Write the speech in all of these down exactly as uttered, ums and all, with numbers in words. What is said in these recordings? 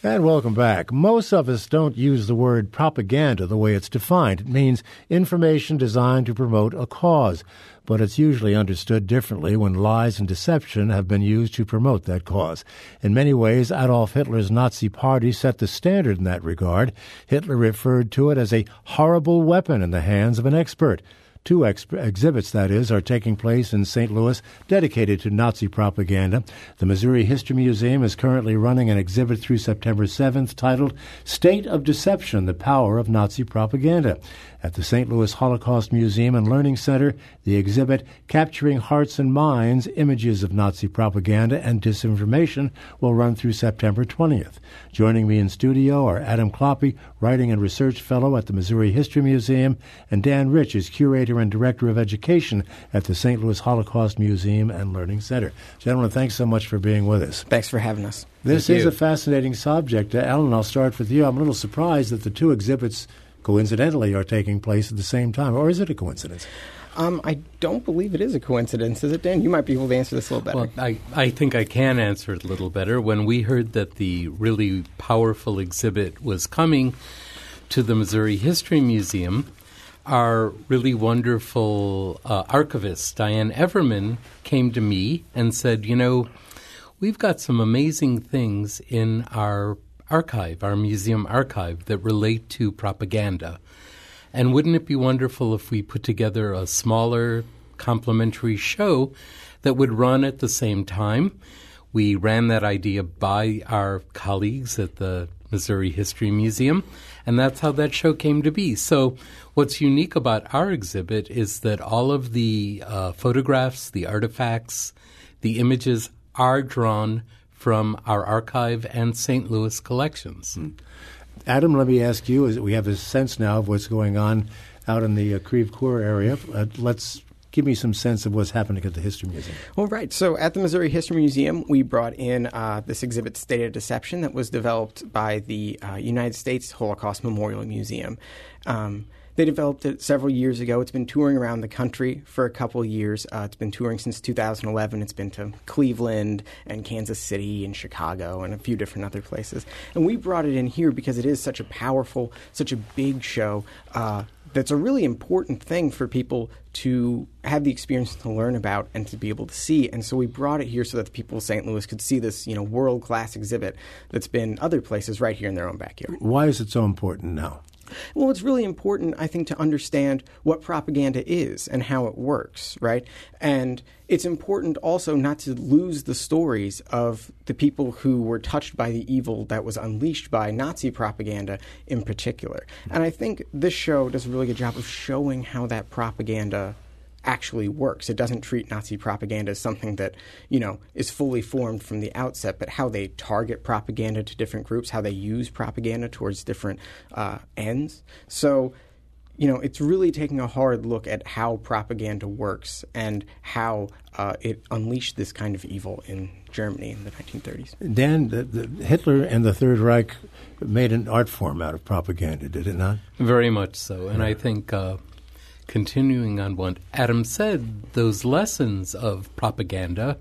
And welcome back. Most of us don't use the word propaganda the way it's defined. It means information designed to promote a cause, but it's usually understood differently when lies and deception have been used to promote that cause. In many ways, Adolf Hitler's Nazi Party set the standard in that regard. Hitler referred to it as a horrible weapon in the hands of an expert. Two ex- exhibits, that is, are taking place in Saint Louis dedicated to Nazi propaganda. The Missouri History Museum is currently running an exhibit through September seventh titled State of Deception, the Power of Nazi Propaganda. At the Saint Louis Holocaust Museum and Learning Center, the exhibit, Capturing Hearts and Minds, Images of Nazi Propaganda and Disinformation, will run through September twentieth. Joining me in studio are Adam Kloppe, Writing and Research Fellow at the Missouri History Museum, and Dan Rich is Curator and Director of Education at the Saint Louis Holocaust Museum and Learning Center. Gentlemen, thanks so much for being with us. Thanks for having us. This Thank is you. a fascinating subject. Uh, Alan, I'll start with you. I'm a little surprised that the two exhibits coincidentally are taking place at the same time, or is it a coincidence? Um, I don't believe it is a coincidence, is it, Dan? You might be able to answer this a little better. Well, I, I think I can answer it a little better. When we heard that the really powerful exhibit was coming to the Missouri History Museum, our really wonderful uh, archivist, Diane Everman, came to me and said, you know, we've got some amazing things in our archive, our museum archive, that relate to propaganda. And wouldn't it be wonderful if we put together a smaller complimentary show that would run at the same time? We ran that idea by our colleagues at the Missouri History Museum, and that's how that show came to be. So what's unique about our exhibit is that all of the uh, photographs, the artifacts, the images are drawn from our archive and Saint Louis collections. Mm. Adam, let me ask you, as we have a sense now of what's going on out in the uh, Creve Coeur area. Uh, let's give me some sense of what's happening at the History Museum. Well, right. So at the Missouri History Museum, we brought in uh, this exhibit, State of Deception, that was developed by the uh, United States Holocaust Memorial Museum. Um, They developed it several years ago. It's been touring around the country for a couple of years. Uh, it's been touring since two thousand eleven. It's been to Cleveland and Kansas City and Chicago and a few different other places. And we brought it in here because it is such a powerful, such a big show uh, that's a really important thing for people to have the experience to learn about and to be able to see. And so we brought it here so that the people of Saint Louis could see this, you know, world-class exhibit that's been other places right here in their own backyard. Why is it so important now? Well, it's really important, I think, to understand what propaganda is and how it works, right? And it's important also not to lose the stories of the people who were touched by the evil that was unleashed by Nazi propaganda in particular. And I think this show does a really good job of showing how that propaganda actually works. It doesn't treat Nazi propaganda as something that, you know, is fully formed from the outset, but how they target propaganda to different groups, how they use propaganda towards different uh, ends. So, you know, it's really taking a hard look at how propaganda works and how uh, it unleashed this kind of evil in Germany in the nineteen thirties. Dan, the, the Hitler and the Third Reich made an art form out of propaganda, did it not? Very much so. And I think uh, continuing on what Adam said, those lessons of propaganda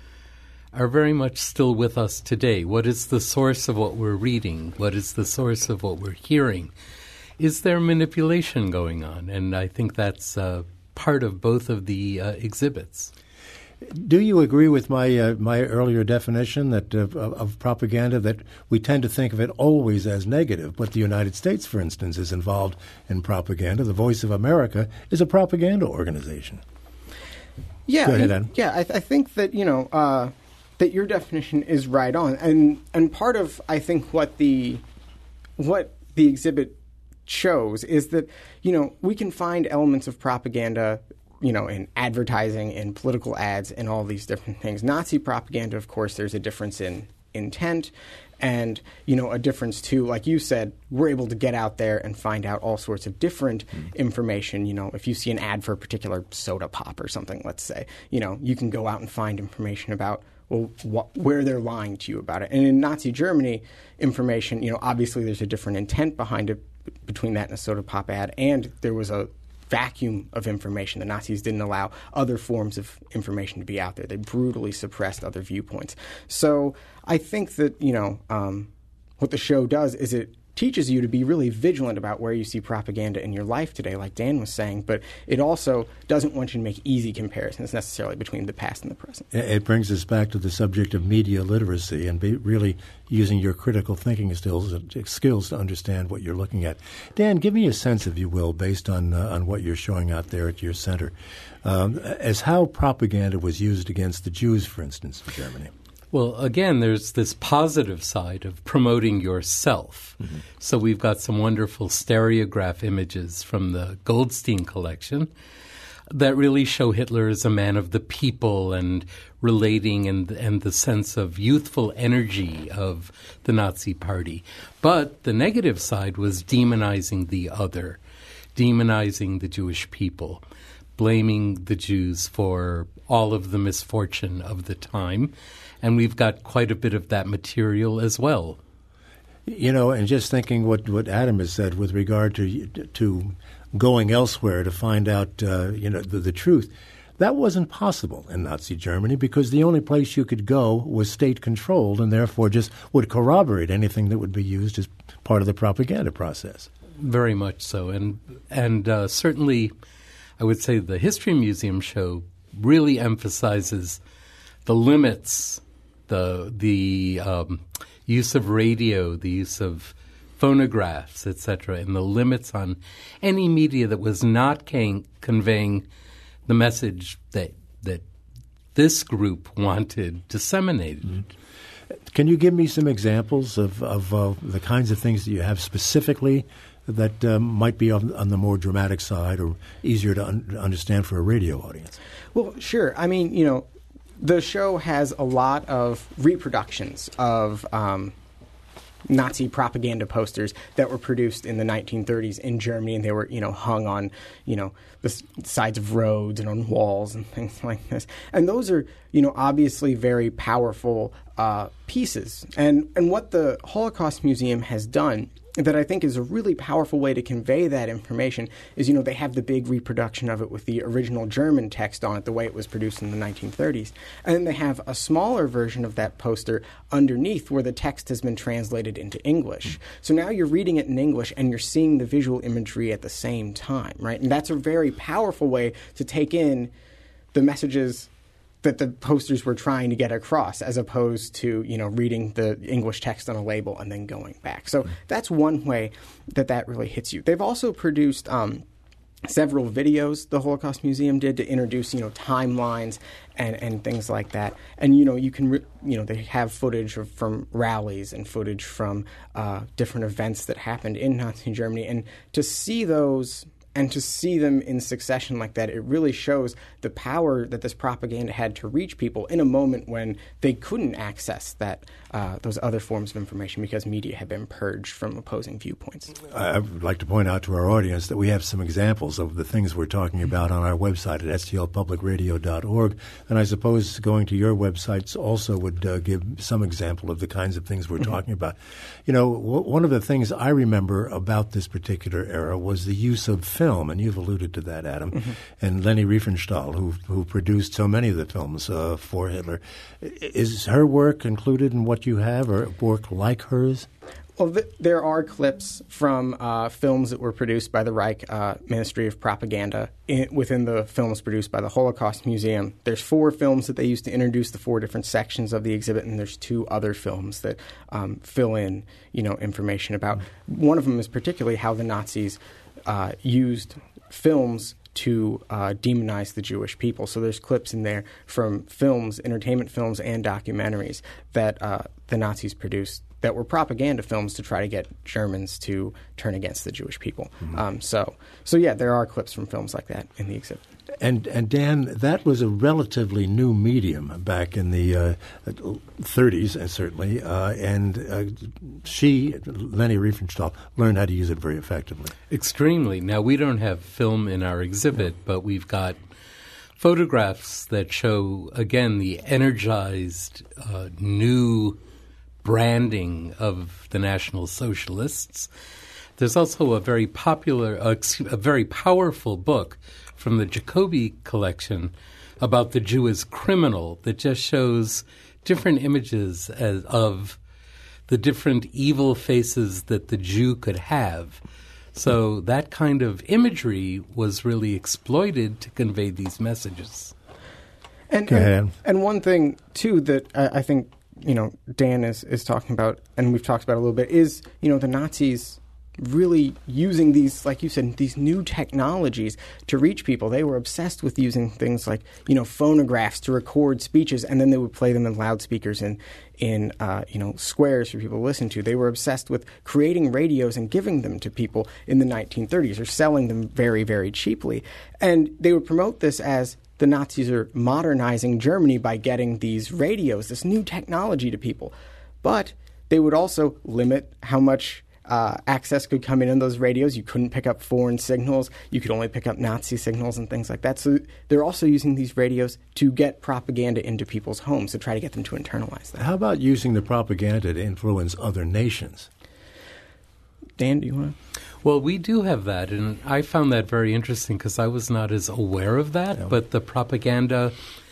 are very much still with us today. What is the source of what we're reading? What is the source of what we're hearing? Is there manipulation going on? And I think that's uh, part of both of the uh, exhibits. Do you agree with my uh, my earlier definition that uh, of, of propaganda, that we tend to think of it always as negative, but the United States, for instance, is involved in propaganda. The Voice of America is a propaganda organization. Yeah, Go ahead, Adam. yeah. I, th- I think that you know uh, that your definition is right on, and and part of I think what the what the exhibit shows is that you know we can find elements of propaganda, you know, in advertising, in political ads, and all these different things. Nazi propaganda, of course, there's a difference in intent and, you know, a difference too. Like you said, we're able to get out there and find out all sorts of different mm. information. You know, if you see an ad for a particular soda pop or something, let's say, you know, you can go out and find information about, well, wh- where they're lying to you about it. And in Nazi Germany, information, you know, obviously there's a different intent behind it between that and a soda pop ad, and there was a vacuum of information. The Nazis didn't allow other forms of information to be out there. They brutally suppressed other viewpoints. So I think that, you know, um, what the show does is it teaches you to be really vigilant about where you see propaganda in your life today, like Dan was saying, but it also doesn't want you to make easy comparisons necessarily between the past and the present. It brings us back to the subject of media literacy and be really using your critical thinking skills, skills to understand what you're looking at. Dan, give me a sense, if you will, based on, uh, on what you're showing out there at your center, um, as how propaganda was used against the Jews, for instance, in Germany. Well, again, there's this positive side of promoting yourself. Mm-hmm. So we've got some wonderful stereograph images from the Goldstein collection that really show Hitler as a man of the people and relating and, and the sense of youthful energy of the Nazi Party. But the negative side was demonizing the other, demonizing the Jewish people, blaming the Jews for all of the misfortune of the time. And we've got quite a bit of that material as well. You know, and just thinking what, what Adam has said with regard to to going elsewhere to find out, uh, you know, the, the truth, that wasn't possible in Nazi Germany because the only place you could go was state-controlled and therefore just would corroborate anything that would be used as part of the propaganda process. Very much so. And, and uh, certainly, I would say the History Museum show really emphasizes the limits, the the um, use of radio, the use of phonographs, et cetera, and the limits on any media that was not can- conveying the message that that this group wanted disseminated. Mm-hmm. Can you give me some examples of, of uh, the kinds of things that you have specifically that um, might be on, on the more dramatic side or easier to un- understand for a radio audience? Well, sure. I mean, you know, the show has a lot of reproductions of um, Nazi propaganda posters that were produced in the nineteen thirties in Germany, and they were, you know, hung on, you know, the s- sides of roads and on walls and things like this. And those are, you know, obviously very powerful uh, pieces. And and what the Holocaust Museum has done that I think is a really powerful way to convey that information is, you know, they have the big reproduction of it with the original German text on it, the way it was produced in the nineteen thirties. And then they have a smaller version of that poster underneath where the text has been translated into English. So now you're reading it in English and you're seeing the visual imagery at the same time, right? And that's a very powerful way to take in the messages that the posters were trying to get across, as opposed to, you know, reading the English text on a label and then going back. So that's one way that that really hits you. They've also produced um, several videos, the Holocaust Museum did, to introduce, you know, timelines and, and things like that. And, you know, you can, re- you know, they have footage of, from rallies and footage from uh, different events that happened in Nazi Germany. And to see those and to see them in succession like that, it really shows the power that this propaganda had to reach people in a moment when they couldn't access that uh, those other forms of information because media had been purged from opposing viewpoints. I would like to point out to our audience that we have some examples of the things we're talking about on our website at s t l public radio dot org. And I suppose going to your websites also would uh, give some example of the kinds of things we're mm-hmm. talking about. You know, w- one of the things I remember about this particular era was the use of film, and you've alluded to that, Adam, mm-hmm. and Leni Riefenstahl, who who produced so many of the films uh, for Hitler. Is her work included in what you have, or work like hers? Well, th- there are clips from uh, films that were produced by the Reich uh, Ministry of Propaganda in, within the films produced by the Holocaust Museum. There's four films that they used to introduce the four different sections of the exhibit, and there's two other films that um, fill in, you know, information about. Mm-hmm. One of them is particularly how the Nazis uh, used films to uh, demonize the Jewish people. So there's clips in there from films, entertainment films, and documentaries that uh, the Nazis produced that were propaganda films to try to get Germans to turn against the Jewish people. Mm-hmm. Um, so, so yeah, there are clips from films like that in the exhibit. And, and Dan, that was a relatively new medium back in the uh, thirties, uh, certainly, uh, and uh, she, Leni Riefenstahl, learned how to use it very effectively. Extremely. Now, we don't have film in our exhibit, but we've got photographs that show, again, the energized, uh, new branding of the National Socialists. There's also a very popular, uh, a very powerful book from the Jacobi collection about the Jew as criminal that just shows different images as, of the different evil faces that the Jew could have. So that kind of imagery was really exploited to convey these messages. And, Go ahead. and, and one thing, too, that I, I think, you know, Dan is, is talking about, and we've talked about a little bit, is, you know, the Nazis really using these, like you said, these new technologies to reach people. They were obsessed with using things like, you know, phonographs to record speeches, and then they would play them in loudspeakers in, in uh, you know, squares for people to listen to. They were obsessed with creating radios and giving them to people in the nineteen thirties, or selling them very, very cheaply. And they would promote this as the Nazis are modernizing Germany by getting these radios, this new technology to people. But they would also limit how much Uh, access could come in on those radios. You couldn't pick up foreign signals. You could only pick up Nazi signals and things like that. So they're also using these radios to get propaganda into people's homes, to try to get them to internalize that. How about using the propaganda to influence other nations? Dan, do you want to? Well, we do have that, and I found that very interesting because I was not as aware of that. Yeah. But the propaganda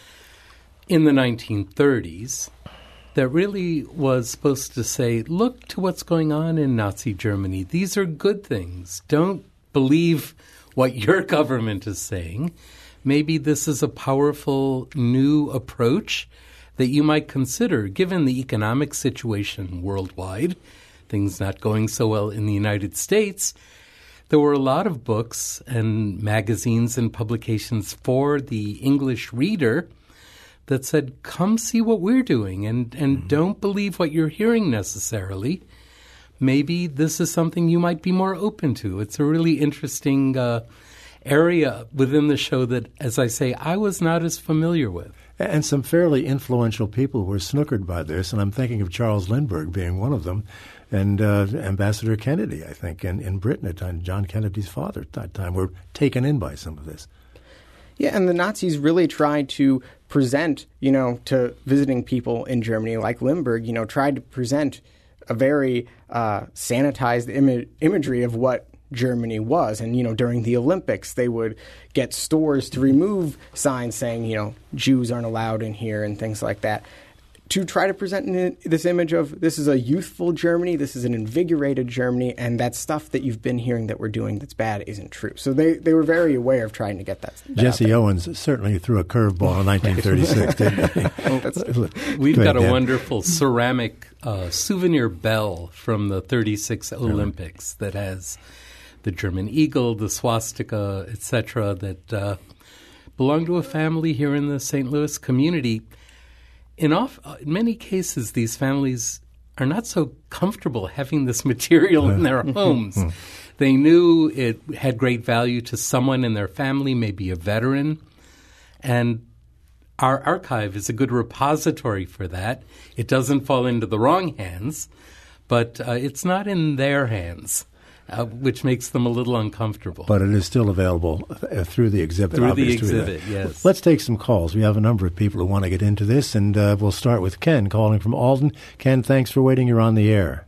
in the nineteen thirties that really was supposed to say, look to what's going on in Nazi Germany. These are good things. Don't believe what your government is saying. Maybe this is a powerful new approach that you might consider, given the economic situation worldwide, things not going so well in the United States. There were a lot of books and magazines and publications for the English reader that said, come see what we're doing, and, and mm-hmm. don't believe what you're hearing necessarily. Maybe this is something you might be more open to. It's a really interesting uh, area within the show that, as I say, I was not as familiar with. And some fairly influential people were snookered by this, and I'm thinking of Charles Lindbergh being one of them, and uh, Ambassador Kennedy, I think, in, in Britain at the time, John Kennedy's father at that time, were taken in by some of this. Yeah, and the Nazis really tried to present, you know, to visiting people in Germany like Lindbergh, you know, tried to present a very uh, sanitized Im- imagery of what Germany was. And, you know, during the Olympics, they would get stores to remove signs saying, you know, Jews aren't allowed in here and things like that, to try to present this image of this is a youthful Germany, this is an invigorated Germany, and that stuff that you've been hearing that we're doing that's bad isn't true. So they, they were very aware of trying to get that. that Jesse Owens certainly threw a curveball in nineteen thirty-six, didn't he? Well, We've Go got ahead, a Dan. wonderful ceramic uh, souvenir bell from the thirty-six Olympics that has the German eagle, the swastika, et cetera, that uh, belonged to a family here in the Saint Louis community. In, off, in many cases, these families are not so comfortable having this material in their homes. They knew it had great value to someone in their family, maybe a veteran, and our archive is a good repository for that. It doesn't fall into the wrong hands, but uh, it's not in their hands. Uh, which makes them a little uncomfortable. But it is still available uh, through the exhibit. Through the obviously. exhibit, yes. Let's take some calls. We have a number of people who want to get into this, and uh, we'll start with Ken calling from Alden. Ken, thanks for waiting. You're on the air.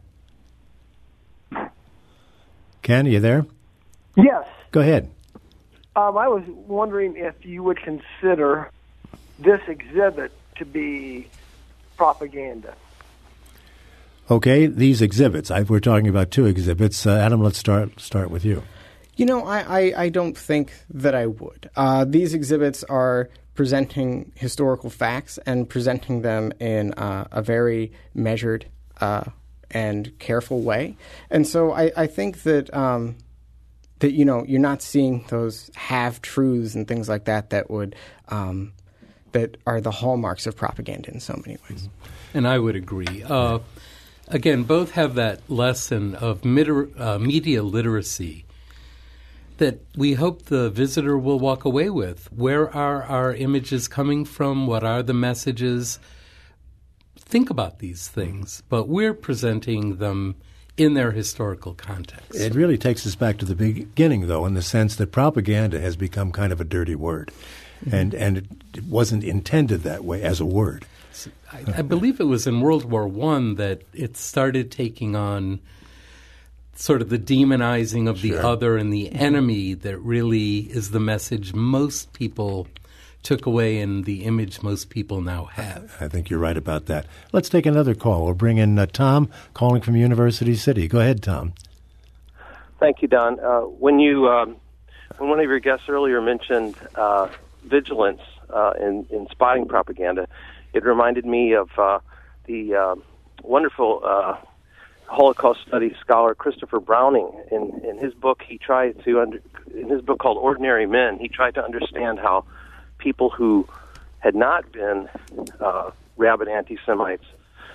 Ken, are you there? Yes. Go ahead. Um, I was wondering if you would consider this exhibit to be propaganda. Okay, these exhibits. I, we're talking about two exhibits. Uh, Adam, let's start start with you. You know, I, I, I don't think that I would. Uh, these exhibits are presenting historical facts and presenting them in uh, a very measured uh, and careful way. And so I, I think that, um, that, you know, you're not seeing those half-truths and things like that that would um, that are the hallmarks of propaganda in so many ways. And I would agree. Uh, Again, both have that lesson of mid- uh, media literacy that we hope the visitor will walk away with. Where are our images coming from? What are the messages? Think about these things, but we're presenting them in their historical context. It really takes us back to the beginning, though, in the sense that propaganda has become kind of a dirty word, mm-hmm. and, and it wasn't intended that way as a word. I, I believe it was in World War One that it started taking on sort of the demonizing of Sure. the other and the enemy that really is the message most people took away in the image most people now have. I think you're right about that. Let's take another call. We'll bring in uh, Tom, calling from University City. Go ahead, Tom. Thank you, Don. Uh, when you, um, when one of your guests earlier mentioned uh, vigilance uh, in, in spotting propaganda, it reminded me of uh, the uh, wonderful uh, Holocaust studies scholar Christopher Browning. In, in his book, he tried to under, in his book called Ordinary Men, he tried to understand how people who had not been uh, rabid anti-Semites,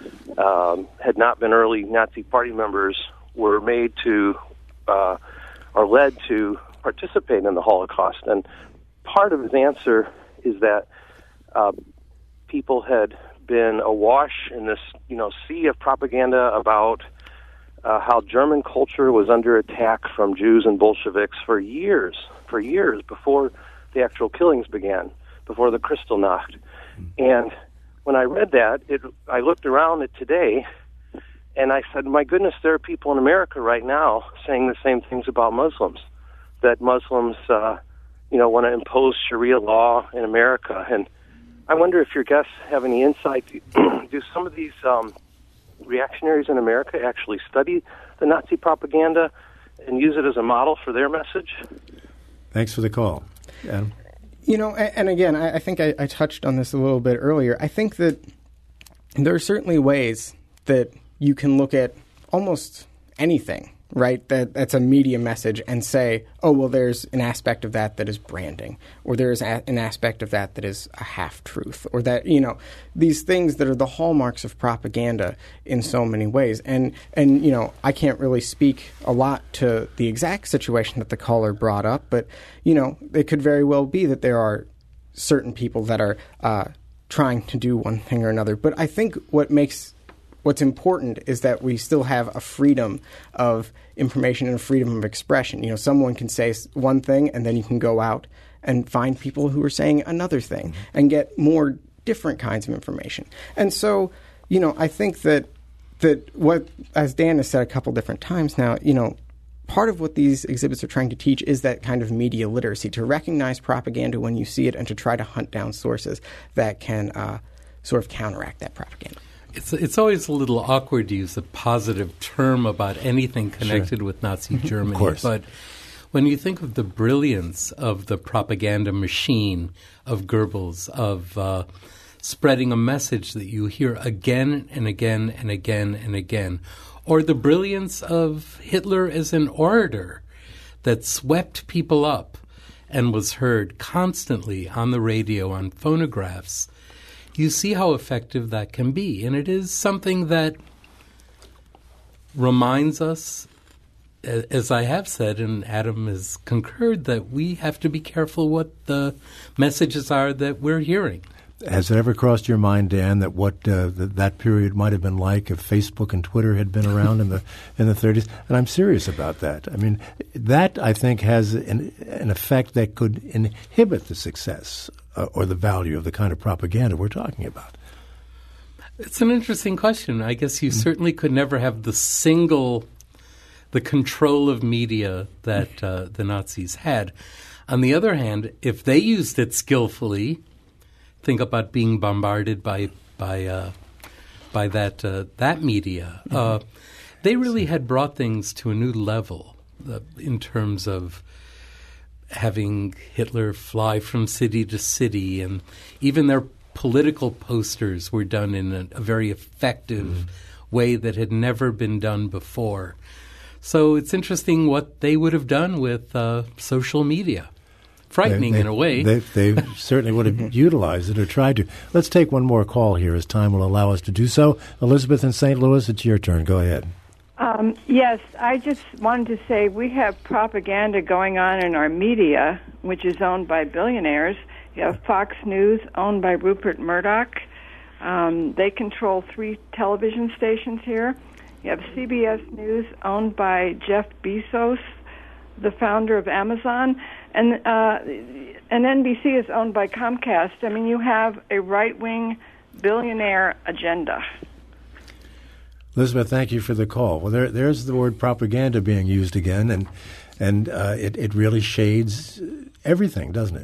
um, had not been early Nazi Party members, were made to uh, or led to participate in the Holocaust. And part of his answer is that uh, people had been awash in this, you know, sea of propaganda about uh, how German culture was under attack from Jews and Bolsheviks for years, for years before the actual killings began, before the Kristallnacht. And when I read that, it, I looked around at today, and I said, my goodness, there are people in America right now saying the same things about Muslims, that Muslims, uh, you know, want to impose Sharia law in America. And I wonder if your guests have any insight. Do some of these um, reactionaries in America actually study the Nazi propaganda and use it as a model for their message? Thanks for the call. Adam? You know, and, and again, I, I think I, I touched on this a little bit earlier. I think that there are certainly ways that you can look at almost anything, right, that that's a media message and say, oh, well, there's an aspect of that that is branding, or there's a, an aspect of that that is a half-truth, or that, you know, these things that are the hallmarks of propaganda in so many ways. And, and you know, I can't really speak a lot to the exact situation that the caller brought up, but, you know, it could very well be that there are certain people that are uh, trying to do one thing or another. But I think what makes What's important is that we still have a freedom of information and a freedom of expression. You know, someone can say one thing, and then you can go out and find people who are saying another thing mm-hmm. and get more different kinds of information. And so, you know, I think that that what, as Dan has said a couple different times now, you know, part of what these exhibits are trying to teach is that kind of media literacy, to recognize propaganda when you see it and to try to hunt down sources that can uh, sort of counteract that propaganda. It's it's always a little awkward to use a positive term about anything connected sure. with Nazi Germany. Of course. But when you think of the brilliance of the propaganda machine of Goebbels, of uh, spreading a message that you hear again and again and again and again, or the brilliance of Hitler as an orator that swept people up and was heard constantly on the radio, on phonographs, you see how effective that can be. And it is something that reminds us, as I have said, and Adam has concurred, that we have to be careful what the messages are that we're hearing. Has it ever crossed your mind, Dan, that what uh, th- that period might have been like if Facebook and Twitter had been around in the in the thirties? And I'm serious about that. I mean, that, I think, has an, an effect that could inhibit the success uh, or the value of the kind of propaganda we're talking about. It's an interesting question. I guess you mm-hmm. certainly could never have the single, the control of media that uh, the Nazis had. On the other hand, if they used it skillfully, think about being bombarded by by uh, by that uh, that media. Mm-hmm. Uh, they really had brought things to a new level uh, in terms of having Hitler fly from city to city, and even their political posters were done in a, a very effective mm-hmm. way that had never been done before. So it's interesting what they would have done with uh, social media. Frightening they, they, in a way. They, they certainly would have utilized it or tried to. Let's take one more call here as time will allow us to do so. Elizabeth in Saint Louis, it's your turn. Go ahead. Um, yes, I just wanted to say we have propaganda going on in our media, which is owned by billionaires. You have Fox News, owned by Rupert Murdoch. Um, they control three television stations here. You have C B S News, owned by Jeff Bezos, the founder of Amazon. And uh, and N B C is owned by Comcast. I mean, you have a right-wing billionaire agenda. Elizabeth, thank you for the call. Well, there, there's the word propaganda being used again, and and uh, it, it really shades everything, doesn't it?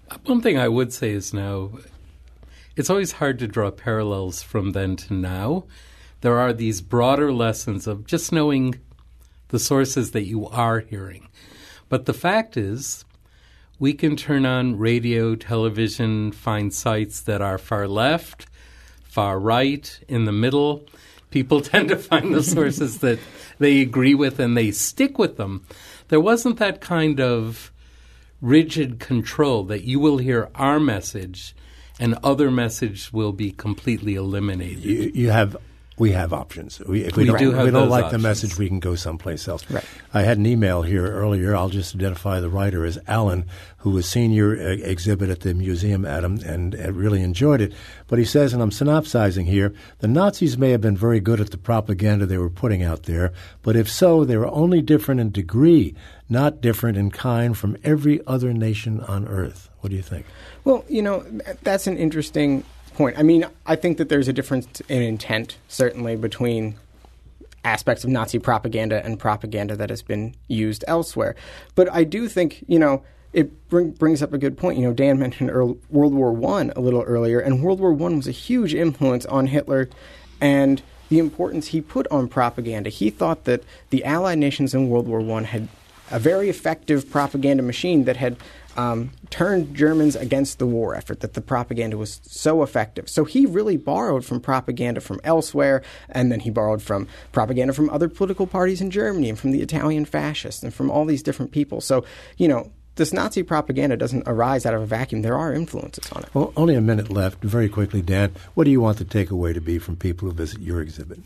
One thing I would say is now, it's always hard to draw parallels from then to now. There are these broader lessons of just knowing the sources that you are hearing. But the fact is, we can turn on radio, television, find sites that are far left, far right, in the middle. People tend to find the sources that they agree with and they stick with them. There wasn't that kind of rigid control that you will hear our message and other message will be completely eliminated. You, you have, we have options. We, if we, We don't, do if have we don't those like options. the message, we can go someplace else. Right. I had an email here earlier. I'll just identify the writer as Alan, who was senior uh, exhibit at the museum, Adam, and, and really enjoyed it. But he says, and I'm synopsizing here, the Nazis may have been very good at the propaganda they were putting out there, but if so, they were only different in degree, not different in kind from every other nation on earth. What do you think? Well, you know, that's an interesting point. I mean, I think that there's a difference in intent, certainly, between aspects of Nazi propaganda and propaganda that has been used elsewhere. But I do think, you know, it bring, brings up a good point. You know, Dan mentioned early, World War One a little earlier, and World War One was a huge influence on Hitler and the importance he put on propaganda. He thought that the Allied nations in World War One had a very effective propaganda machine that had um, turned Germans against the war effort, that the propaganda was so effective. So he really borrowed from propaganda from elsewhere, and then he borrowed from propaganda from other political parties in Germany and from the Italian fascists and from all these different people. So, you know, this Nazi propaganda doesn't arise out of a vacuum. There are influences on it. Well, only a minute left. Very quickly, Dan, what do you want the takeaway to be from people who visit your exhibit?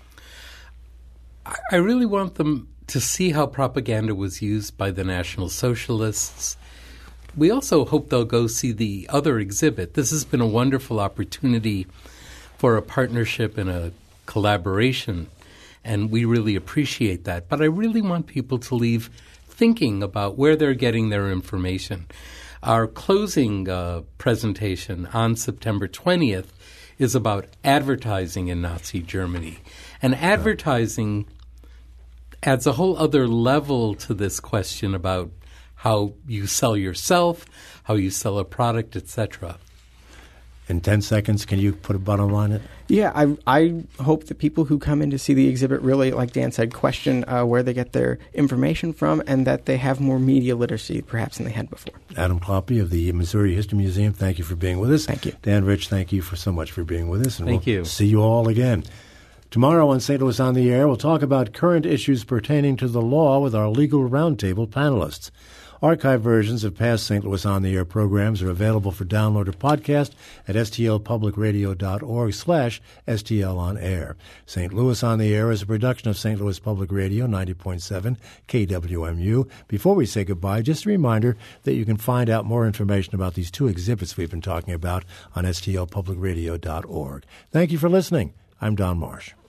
I really want them to see how propaganda was used by the National Socialists. We also hope they'll go see the other exhibit. This has been a wonderful opportunity for a partnership and a collaboration, and we really appreciate that. But I really want people to leave thinking about where they're getting their information. Our closing uh, presentation on September twentieth is about advertising in Nazi Germany. And advertising adds a whole other level to this question about how you sell yourself, how you sell a product, et cetera. In ten seconds, can you put a bottom line in it? Yeah, I I hope that people who come in to see the exhibit really, like Dan said, question uh, where they get their information from and that they have more media literacy perhaps than they had before. Adam Kloppe of the Missouri History Museum, thank you for being with us. Thank you. Dan Rich, thank you for so much for being with us. And Thank we'll you. See you all again. Tomorrow on Saint Louis on the Air, we'll talk about current issues pertaining to the law with our legal roundtable panelists. Archive versions of past Saint Louis on the Air programs are available for download or podcast at stlpublicradio.org slash STL on air. Saint Louis on the Air is a production of Saint Louis Public Radio, ninety point seven K W M U. Before we say goodbye, just a reminder that you can find out more information about these two exhibits we've been talking about on S T L public radio dot org. Thank you for listening. I'm Don Marsh.